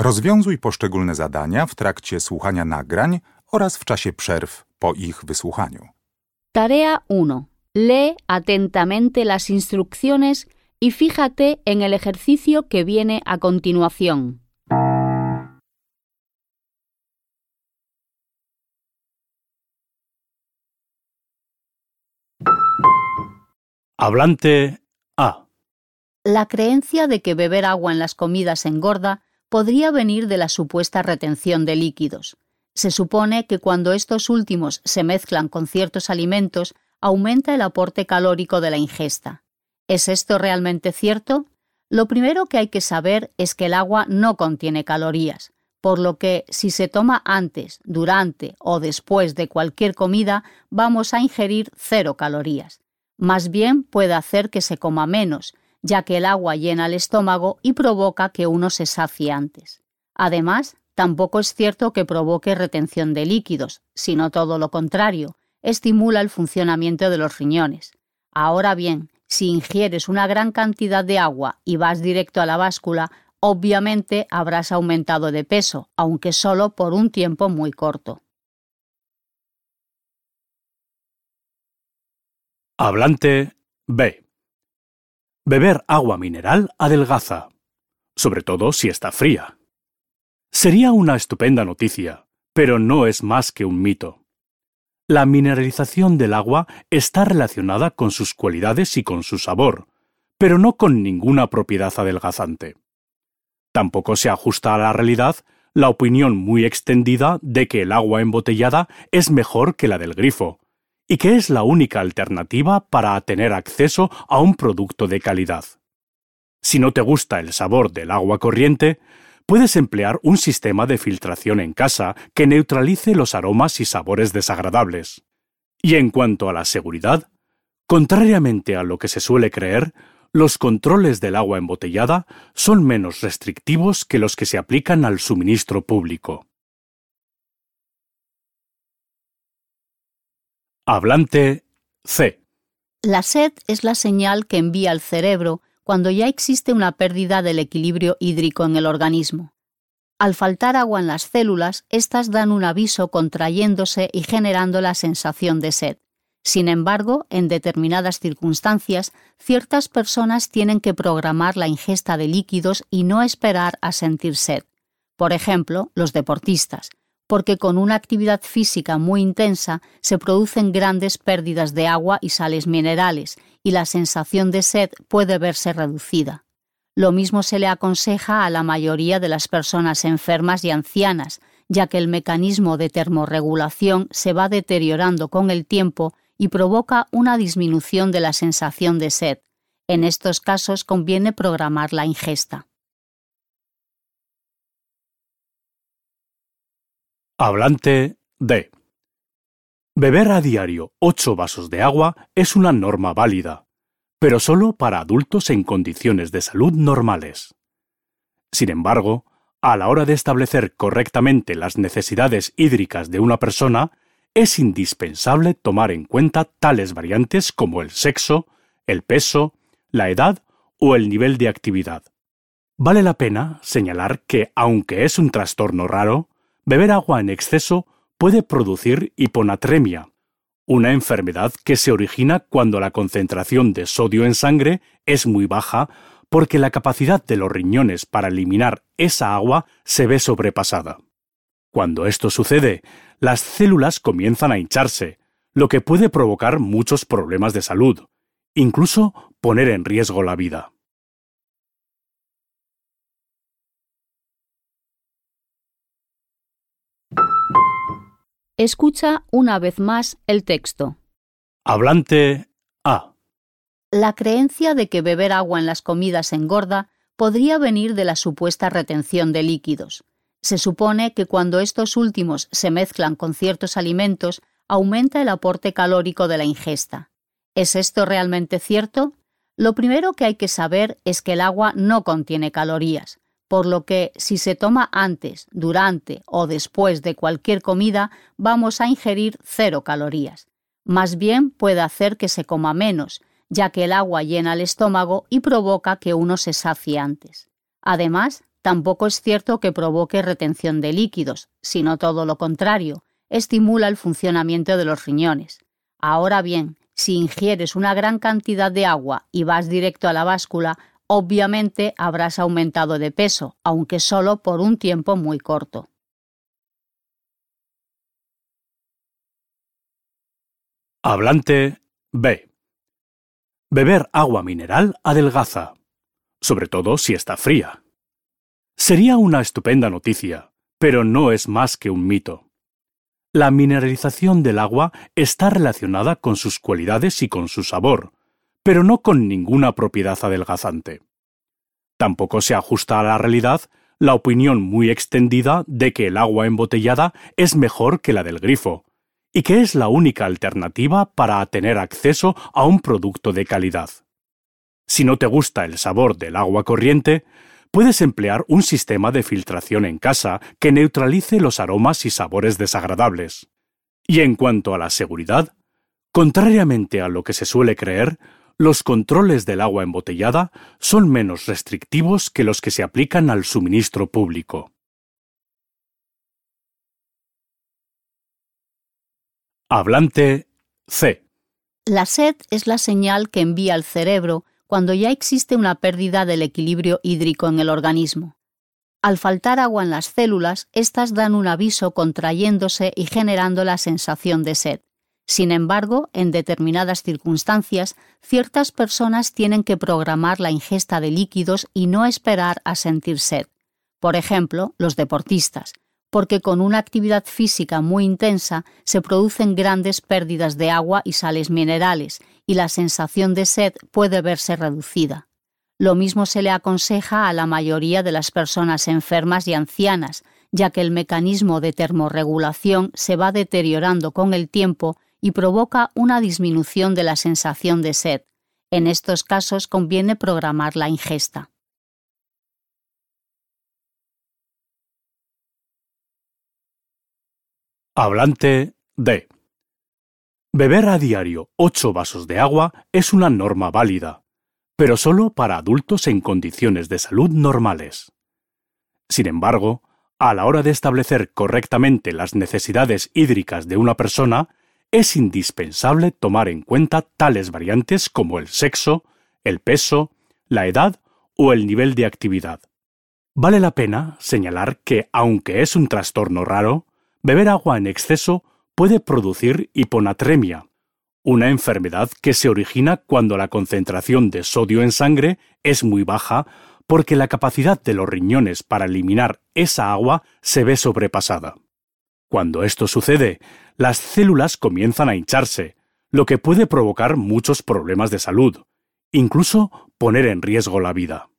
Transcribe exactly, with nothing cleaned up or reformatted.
Rozwiązuj poszczególne zadania w trakcie słuchania nagrań oraz w czasie przerw po ich wysłuchaniu. Tarea uno. Lee atentamente las instrucciones y fíjate en el ejercicio que viene a continuación. Hablante A. La creencia de que beber agua en las comidas engorda podría venir de la supuesta retención de líquidos. Se supone que cuando estos últimos se mezclan con ciertos alimentos, aumenta el aporte calórico de la ingesta. ¿Es esto realmente cierto? Lo primero que hay que saber es que el agua no contiene calorías, por lo que si se toma antes, durante o después de cualquier comida, vamos a ingerir cero calorías. Más bien puede hacer que se coma menos, ya que el agua llena el estómago y provoca que uno se sacie antes. Además, tampoco es cierto que provoque retención de líquidos, sino todo lo contrario, estimula el funcionamiento de los riñones. Ahora bien, si ingieres una gran cantidad de agua y vas directo a la báscula, obviamente habrás aumentado de peso, aunque solo por un tiempo muy corto. Hablante B. Beber agua mineral adelgaza, sobre todo si está fría. Sería una estupenda noticia, pero no es más que un mito. La mineralización del agua está relacionada con sus cualidades y con su sabor, pero no con ninguna propiedad adelgazante. Tampoco se ajusta a la realidad la opinión muy extendida de que el agua embotellada es mejor que la del grifo, y que es la única alternativa para tener acceso a un producto de calidad. Si no te gusta el sabor del agua corriente, puedes emplear un sistema de filtración en casa que neutralice los aromas y sabores desagradables. Y en cuanto a la seguridad, contrariamente a lo que se suele creer, los controles del agua embotellada son menos restrictivos que los que se aplican al suministro público. Hablante C. La sed es la señal que envía el cerebro cuando ya existe una pérdida del equilibrio hídrico en el organismo. Al faltar agua en las células, éstas dan un aviso contrayéndose y generando la sensación de sed. Sin embargo, en determinadas circunstancias, ciertas personas tienen que programar la ingesta de líquidos y no esperar a sentir sed. Por ejemplo, los deportistas, porque con una actividad física muy intensa se producen grandes pérdidas de agua y sales minerales, y la sensación de sed puede verse reducida. Lo mismo se le aconseja a la mayoría de las personas enfermas y ancianas, ya que el mecanismo de termorregulación se va deteriorando con el tiempo y provoca una disminución de la sensación de sed. En estos casos conviene programar la ingesta. Hablante D. Beber a diario ocho vasos de agua es una norma válida, pero solo para adultos en condiciones de salud normales. Sin embargo, a la hora de establecer correctamente las necesidades hídricas de una persona, es indispensable tomar en cuenta tales variantes como el sexo, el peso, la edad o el nivel de actividad. Vale la pena señalar que, aunque es un trastorno raro, beber agua en exceso puede producir hiponatremia, una enfermedad que se origina cuando la concentración de sodio en sangre es muy baja porque la capacidad de los riñones para eliminar esa agua se ve sobrepasada. Cuando esto sucede, las células comienzan a hincharse, lo que puede provocar muchos problemas de salud, incluso poner en riesgo la vida. Escucha una vez más el texto. Hablante A. La creencia de que beber agua en las comidas engorda podría venir de la supuesta retención de líquidos. Se supone que cuando estos últimos se mezclan con ciertos alimentos, aumenta el aporte calórico de la ingesta. ¿Es esto realmente cierto? Lo primero que hay que saber es que el agua no contiene calorías, por lo que si se toma antes, durante o después de cualquier comida, vamos a ingerir cero calorías. Más bien puede hacer que se coma menos, ya que el agua llena el estómago y provoca que uno se sacie antes. Además, Tampoco es cierto que provoque retención de líquidos, sino todo lo contrario, estimula el funcionamiento de los riñones. Ahora bien, si ingieres una gran cantidad de agua y vas directo a la báscula, obviamente habrás aumentado de peso, aunque solo por un tiempo muy corto. Hablante B. Beber agua mineral adelgaza, sobre todo si está fría. Sería una estupenda noticia, pero no es más que un mito. La mineralización del agua está relacionada con sus cualidades y con su sabor, pero no con ninguna propiedad adelgazante. Tampoco se ajusta a la realidad la opinión muy extendida de que el agua embotellada es mejor que la del grifo, y que es la única alternativa para tener acceso a un producto de calidad. Si no te gusta el sabor del agua corriente, puedes emplear un sistema de filtración en casa que neutralice los aromas y sabores desagradables. Y en cuanto a la seguridad, contrariamente a lo que se suele creer, los controles del agua embotellada son menos restrictivos que los que se aplican al suministro público. Hablante C. La sed es la señal que envía al cerebro cuando ya existe una pérdida del equilibrio hídrico en el organismo. Al faltar agua en las células, éstas dan un aviso contrayéndose y generando la sensación de sed. Sin embargo, en determinadas circunstancias, ciertas personas tienen que programar la ingesta de líquidos y no esperar a sentir sed. Por ejemplo, los deportistas, porque con una actividad física muy intensa se producen grandes pérdidas de agua y sales minerales, y la sensación de sed puede verse reducida. Lo mismo se le aconseja a la mayoría de las personas enfermas y ancianas, ya que el mecanismo de termorregulación se va deteriorando con el tiempo y provoca una disminución de la sensación de sed. En estos casos conviene programar la ingesta. Hablante D. Beber a diario ocho vasos de agua es una norma válida, pero solo para adultos en condiciones de salud normales. Sin embargo, a la hora de establecer correctamente las necesidades hídricas de una persona, es indispensable tomar en cuenta tales variantes como el sexo, el peso, la edad o el nivel de actividad. Vale la pena señalar que, aunque es un trastorno raro, beber agua en exceso puede producir hiponatremia, una enfermedad que se origina cuando la concentración de sodio en sangre es muy baja porque la capacidad de los riñones para eliminar esa agua se ve sobrepasada. Cuando esto sucede, las células comienzan a hincharse, lo que puede provocar muchos problemas de salud, incluso poner en riesgo la vida.